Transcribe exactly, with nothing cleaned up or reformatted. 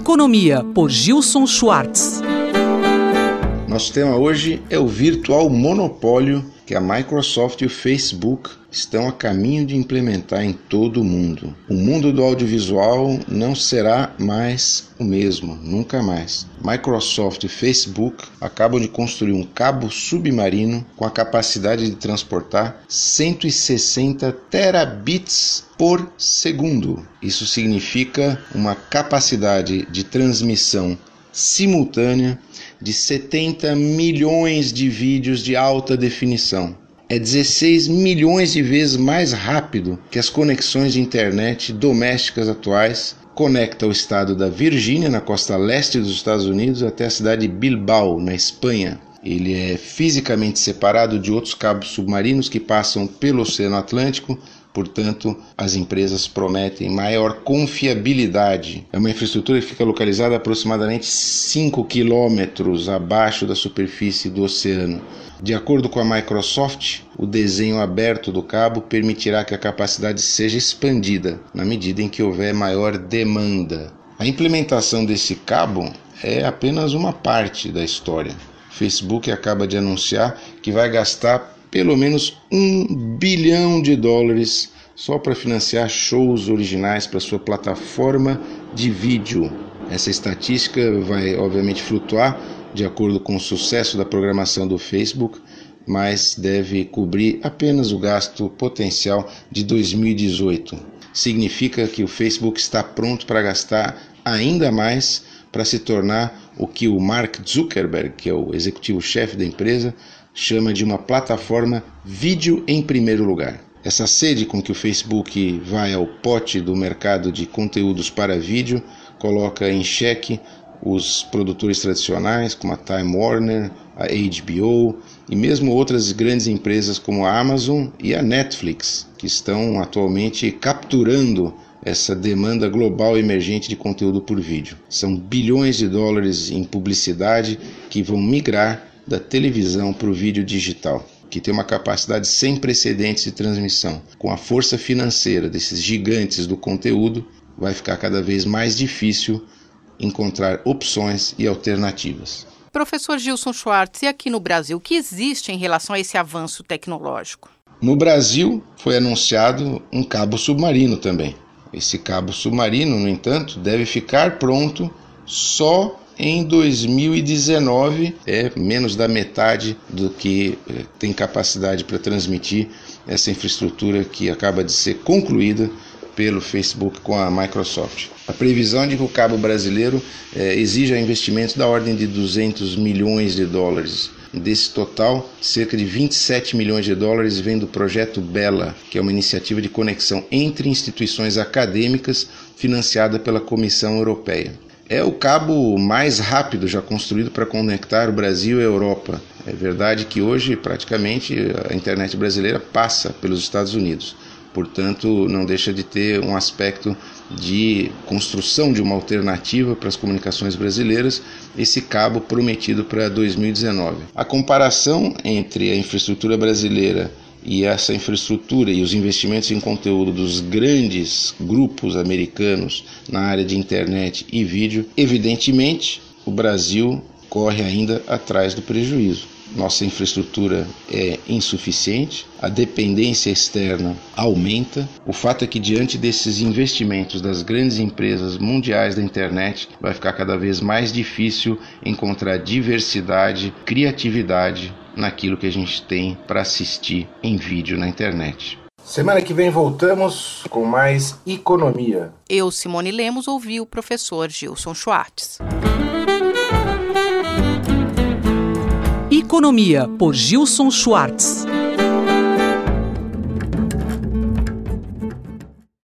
Economia, por Gilson Schwartz. Nosso tema hoje é o virtual monopólio que a Microsoft e o Facebook estão a caminho de implementar em todo o mundo. O mundo do audiovisual não será mais o mesmo, nunca mais. Microsoft e Facebook acabam de construir um cabo submarino com a capacidade de transportar cento e sessenta terabits por segundo. Isso significa uma capacidade de transmissão simultânea de setenta milhões de vídeos de alta definição. É dezesseis milhões de vezes mais rápido que as conexões de internet domésticas atuais. Conecta o estado da Virgínia, na costa leste dos Estados Unidos, até a cidade de Bilbao, na Espanha. Ele é fisicamente separado de outros cabos submarinos que passam pelo Oceano Atlântico. Portanto, as empresas prometem maior confiabilidade. É uma infraestrutura que fica localizada a aproximadamente cinco quilômetros abaixo da superfície do oceano. De acordo com a Microsoft, o desenho aberto do cabo permitirá que a capacidade seja expandida na medida em que houver maior demanda. A implementação desse cabo é apenas uma parte da história. O Facebook acaba de anunciar que vai gastar pelo menos um bilhão de dólares só para financiar shows originais para sua plataforma de vídeo. Essa estatística vai, obviamente, flutuar de acordo com o sucesso da programação do Facebook, mas deve cobrir apenas o gasto potencial de dois mil e dezoito. Significa que o Facebook está pronto para gastar ainda mais para se tornar o que o Mark Zuckerberg, que é o executivo-chefe da empresa, chama de uma plataforma vídeo em primeiro lugar. Essa sede com que o Facebook vai ao pote do mercado de conteúdos para vídeo coloca em xeque os produtores tradicionais como a Time Warner, a H B O e mesmo outras grandes empresas como a Amazon e a Netflix, que estão atualmente capturando essa demanda global emergente de conteúdo por vídeo. São bilhões de dólares em publicidade que vão migrar da televisão para o vídeo digital, que tem uma capacidade sem precedentes de transmissão. Com a força financeira desses gigantes do conteúdo, vai ficar cada vez mais difícil encontrar opções e alternativas. Professor Gilson Schwartz, e aqui no Brasil, o que existe em relação a esse avanço tecnológico? No Brasil, foi anunciado um cabo submarino também. Esse cabo submarino, no entanto, deve ficar pronto só em dois mil e dezenove, é menos da metade do que tem capacidade para transmitir essa infraestrutura que acaba de ser concluída pelo Facebook com a Microsoft. A previsão é de que o cabo brasileiro é, exija investimentos da ordem de duzentos milhões de dólares. Desse total, cerca de vinte e sete milhões de dólares vem do projeto Bela, que é uma iniciativa de conexão entre instituições acadêmicas financiada pela Comissão Europeia. É o cabo mais rápido já construído para conectar o Brasil e a Europa. É verdade que hoje praticamente a internet brasileira passa pelos Estados Unidos. Portanto, não deixa de ter um aspecto de construção de uma alternativa para as comunicações brasileiras, esse cabo prometido para dois mil e dezenove. A comparação entre a infraestrutura brasileira e essa infraestrutura e os investimentos em conteúdo dos grandes grupos americanos na área de internet e vídeo, evidentemente, o Brasil corre ainda atrás do prejuízo. Nossa infraestrutura é insuficiente, a dependência externa aumenta. O fato é que, diante desses investimentos das grandes empresas mundiais da internet, vai ficar cada vez mais difícil encontrar diversidade, criatividade naquilo que a gente tem para assistir em vídeo na internet. Semana que vem voltamos com mais economia. Eu, Simone Lemos, ouvi o professor Gilson Schwartz. Economia, por Gilson Schwartz.